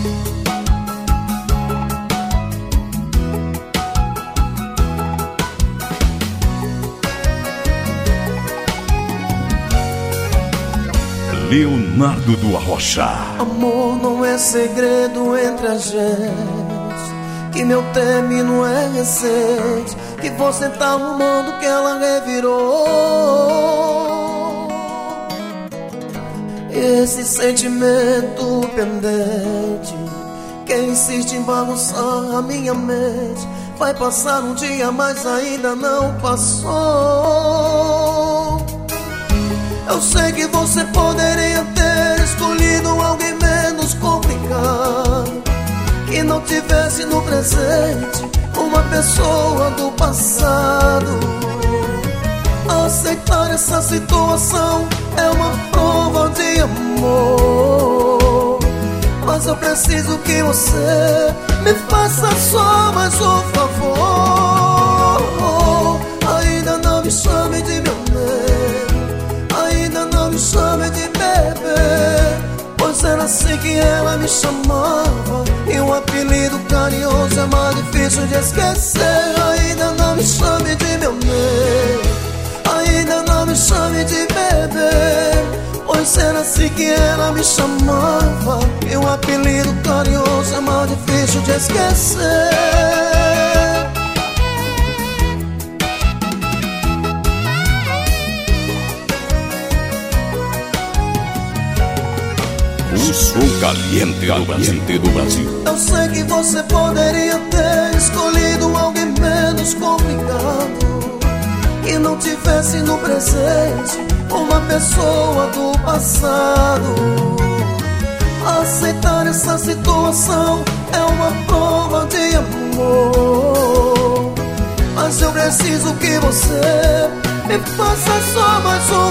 Leonardo do Arrocha. Amor não é segredo entre a gente, que meu término é recente, que você tá arrumando que ela revirou. Esse sentimento pendente que insiste em bagunçar a minha mente, vai passar um dia, mas ainda não passou. Eu sei que você poderia ter escolhido alguém menos complicado, que não tivesse no presente uma pessoa do passado. Aceitar essa situação é uma prova de amor, mas eu preciso que você me faça só mais um favor. Ainda não me chame de meu nego, ainda não me chame de bebê, pois era assim que ela me chamava, e um apelido carinhoso é mais difícil de esquecer. Ainda não me chame de meu nego, ainda não me chame de bebê, pois era assim que ela me chamava, e um apelido carinhoso é mais difícil de esquecer. O som caliente do Brasil. Eu sei que você poderia ter escolhido alguém menos complicado, que não tivesse no presente uma pessoa do passado. Aceitar essa situação é uma prova de amor, mas eu preciso que você me faça só mais um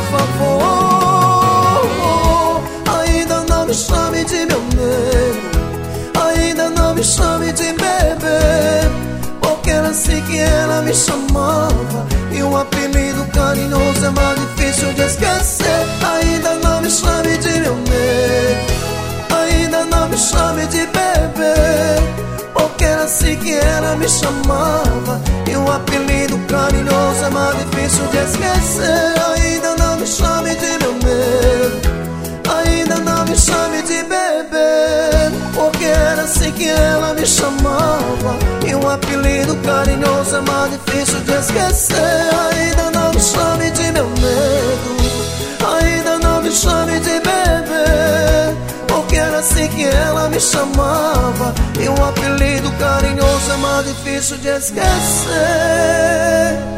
favor. Ainda não me chame de meu nego, ainda não me chame de bebê, porque era assim que ela me chamava, e um apelido carinhoso é mais difícil de esquecer. Ainda não me chame de meu nego, ainda não me chame de bebê, porque era assim que ela me chamava, e um apelido carinhoso é mais difícil de esquecer. Ainda não me chame de meu nego, ainda não me chame de bebê, porque era assim que ela me chamava, e um apelido carinhoso é mais difícil de esquecer. Ainda não me chame de meu nego, ainda não me chame de bebê, porque era assim que ela me chamava, e um apelido carinhoso é mais difícil de esquecer.